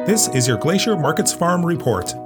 This is your Glacier Markets Farm Report.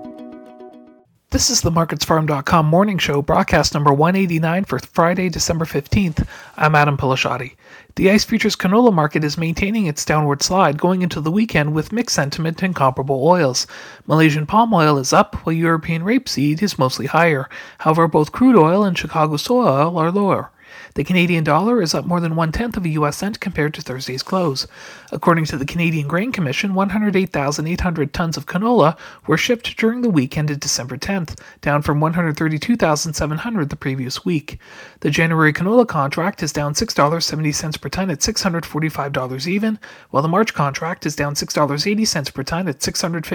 This is the MarketsFarm.com morning show, broadcast number 189 for Friday, December 15th. I'm Adam Pilasciatti. The ICE Futures canola market is maintaining its downward slide going into the weekend with mixed sentiment in comparable oils. Malaysian palm oil is up, while European rapeseed is mostly higher. However, both crude oil and Chicago soy oil are lower. The Canadian dollar is up more than 1/10 of a U.S. cent compared to Thursday's close. According to the Canadian Grain Commission, 108,800 tons of canola were shipped during the week ended December 10th, down from 132,700 the previous week. The January canola contract is down $6.70 per ton at $645 even, while the March contract is down $6.80 per ton at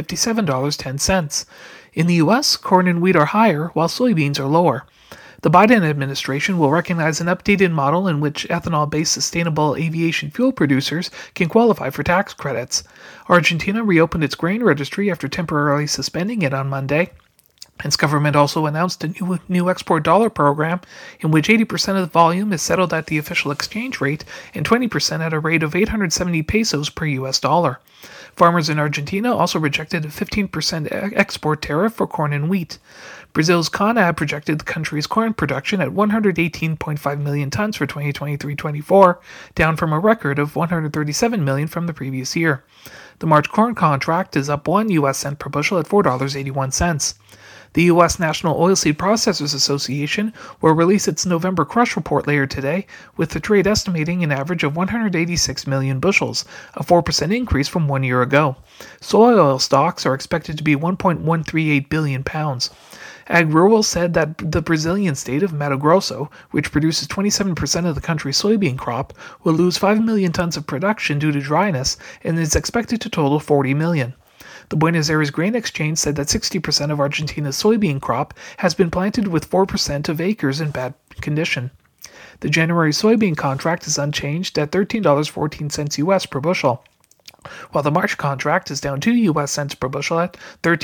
$657.10. In the U.S., corn and wheat are higher, while soybeans are lower. The Biden administration will recognize an updated model in which ethanol-based sustainable aviation fuel producers can qualify for tax credits. Argentina reopened its grain registry after temporarily suspending it on Monday. Its government also announced a new export dollar program in which 80% of the volume is settled at the official exchange rate and 20% at a rate of 870 pesos per U.S. dollar. Farmers in Argentina also rejected a 15% export tariff for corn and wheat. Brazil's CONAB projected the country's corn production at 118.5 million tons for 2023-24, down from a record of 137 million from the previous year. The March corn contract is up 1 U.S. cent per bushel at $4.81. The U.S. National Oilseed Processors Association will release its November crush report later today, with the trade estimating an average of 186 million bushels, a 4% increase from 1 year ago. Soy oil stocks are expected to be 1.138 billion pounds. AgRural said that the Brazilian state of Mato Grosso, which produces 27% of the country's soybean crop, will lose 5 million tons of production due to dryness and is expected to total 40 million. The Buenos Aires Grain Exchange said that 60% of Argentina's soybean crop has been planted with 4% of acres in bad condition. The January soybean contract is unchanged at $13.14 U.S. per bushel, while the March contract is down 2 U.S. cents per bushel at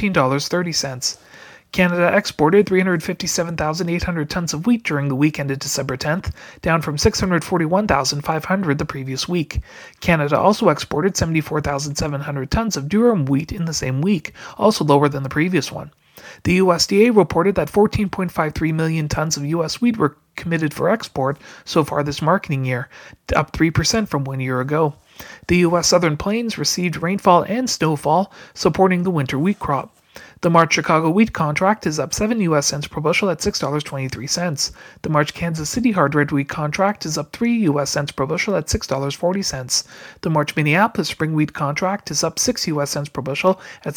$13.30. Canada exported 357,800 tons of wheat during the week ended December 10th, down from 641,500 the previous week. Canada also exported 74,700 tons of durum wheat in the same week, also lower than the previous one. The USDA reported that 14.53 million tons of U.S. wheat were committed for export so far this marketing year, up 3% from 1 year ago. The U.S. Southern Plains received rainfall and snowfall, supporting the winter wheat crop. The March Chicago wheat contract is up 7 U.S. cents per bushel at $6.23. The March Kansas City hard red wheat contract is up 3 U.S. cents per bushel at $6.40. The March Minneapolis spring wheat contract is up 6 U.S. cents per bushel at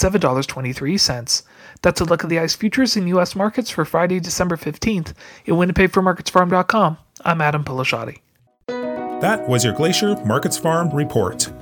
$7.23. That's a look at the ICE futures in U.S. markets for Friday, December 15th. In Winnipeg for MarketsFarm.com, I'm Adam Pilasciatti. That was your Glacier Markets Farm Report.